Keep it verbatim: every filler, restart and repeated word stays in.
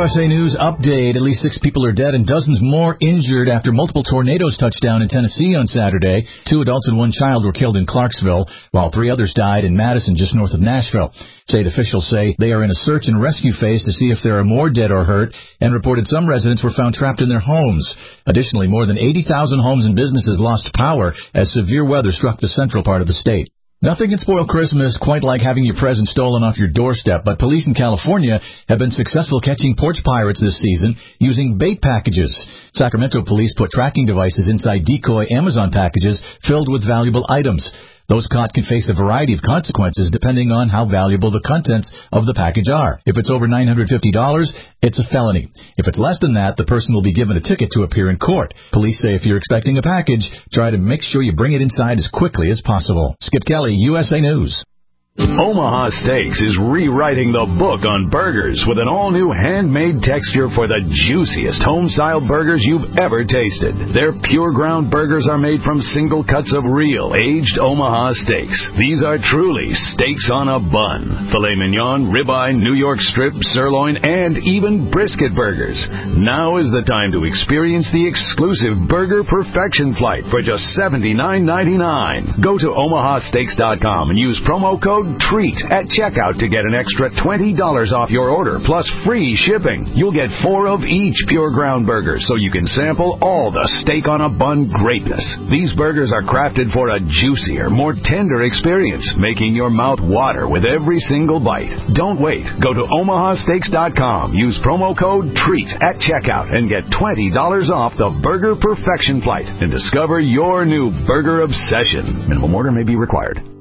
S A News update. At least six people are dead and dozens more injured after multiple tornadoes touched down in Tennessee on Saturday. Two adults and one child were killed in Clarksville, while three others died in Madison, just north of Nashville. State officials say they are in a search and rescue phase to see if there are more dead or hurt, and reported some residents were found trapped in their homes. Additionally, more than eighty thousand homes and businesses lost power as severe weather struck the central part of the state. Nothing can spoil Christmas quite like having your present stolen off your doorstep, but police in California have been successful catching porch pirates this season using bait packages. Sacramento police put tracking devices inside decoy Amazon packages filled with valuable items. Those caught can face a variety of consequences depending on how valuable the contents of the package are. If it's over nine hundred fifty dollars, it's a felony. If it's less than that, the person will be given a ticket to appear in court. Police say if you're expecting a package, try to make sure you bring it inside as quickly as possible. Skip Kelly, U S A News. Omaha Steaks is rewriting the book on burgers with an all-new handmade texture for the juiciest home-style burgers you've ever tasted. Their pure ground burgers are made from single cuts of real, aged Omaha steaks. These are truly steaks on a bun. Filet mignon, ribeye, New York strip, sirloin, and even brisket burgers. Now is the time to experience the exclusive Burger Perfection Flight for just seventy-nine ninety-nine. Go to omaha steaks dot com and use promo code TREAT at checkout to get an extra twenty dollars off your order, plus free shipping. You'll get four of each pure ground burger, so you can sample all the steak on a bun greatness. These burgers are crafted for a juicier, more tender experience, making your mouth water with every single bite. Don't wait. Go to omaha steaks dot com. Use promo code TREAT at checkout and get twenty dollars off the Burger Perfection Flight and discover your new burger obsession. Minimum order may be required.